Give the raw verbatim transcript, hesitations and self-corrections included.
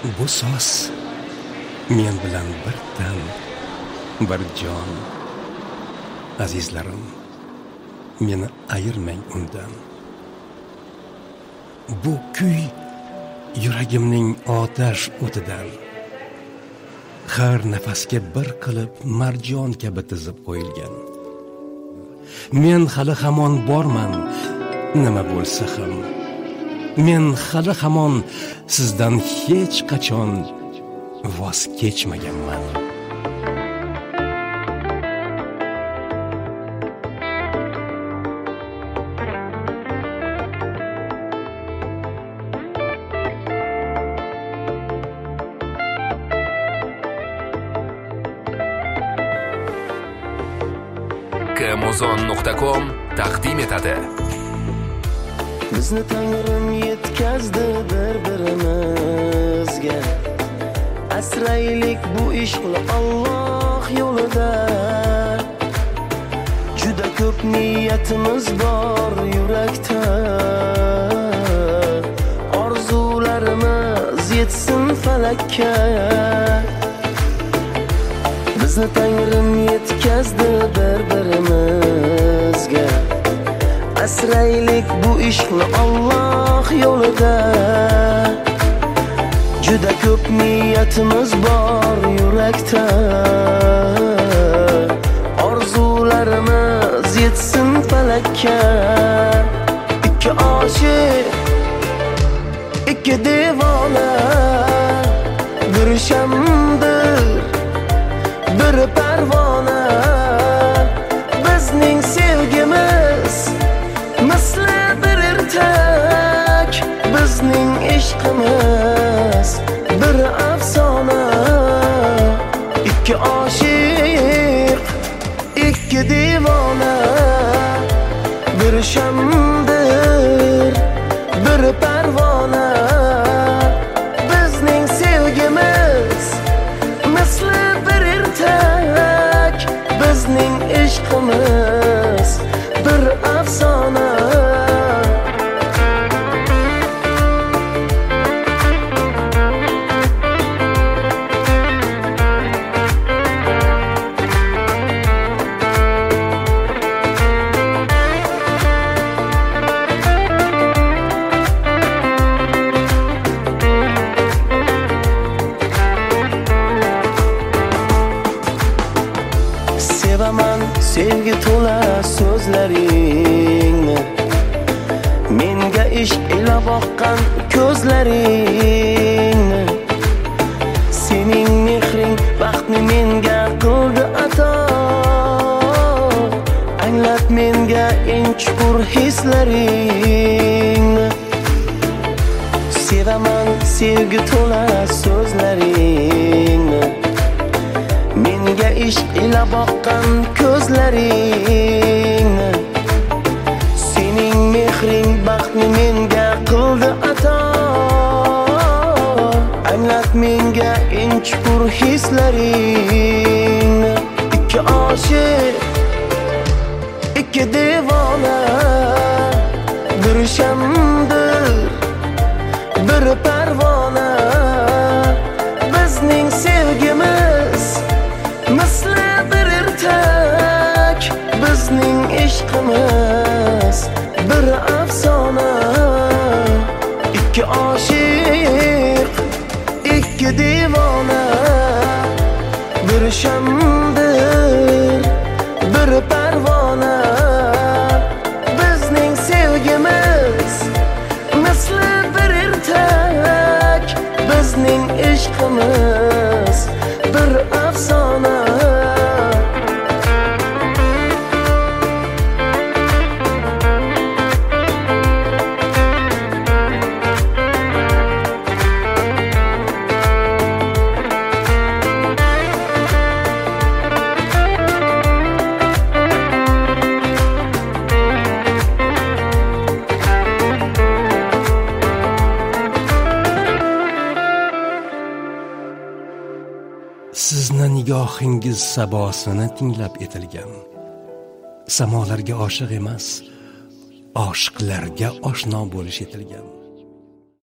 Bu so'z men bilan bir tan, bir jon. Azizlarim, meni ayirmang undan. Bu kuy yuragimning otash o'tidan, har nafasga bir qilib marjon kabi tizib qo'yilgan. Men hali hamon borman, nima bo'lsa ham. Men hali hamon sizdan hech qachon voz kechmaganman. Amazon nuqta com taqdim etadi. Bizni Tangrim yetkazdi bir-birimizga. Asraylik bu ishqli Alloh yo'lida. Juda ko'p niyatimiz bor yurakda. Orzularimiz yetsin falakka. Bizni Tangrim yetkazdi bir-birimizga. Asraylik bu ishqli Alloh yo'lida. Juda ko'p niyatimiz bor yurakda. Orzularimiz yetsin falakka. Ikki oshiq, ikki devona, bir shamdir, bir parvona. Bizning sevgimiz misli bir ertak, bizning ishqimiz bir afsona. Ikki oshiq, ikki devona, bir shamdir, bir parvona. Bizning sevgimiz misli bir ertak, bizning ishqimiz bir afsona. Sevaman sevgi to'la so'zlaringni, menga ishq ila boqqan ko'zlaringni. Sening mehring baxtni menga qildi ato. Anglat menga eng chuqur hislaringni. Sevaman sevgi to'la so'zlaringni, menga ishq ila boqqan ko'zlaringni. Sening mehring baxtni menga qildi ato. Anglat menga eng chuqur hislaringni. Ikki oshiq, ikki devona, bir shamdir, bir parvona. Bizning sevgimiz misli bir ertak, bizning ishqimiz bir afsona. Ikki oshiq, ikki devona, bir shamdir, bir parvona. Bizning sevgimiz misli bir ertak, bizning ishqimiz bir afsona. Sizni nigohingiz sabosini tinglab etilgan. Samolarga oshiq emas, oshiqlarga oshno bo'lish etilgan.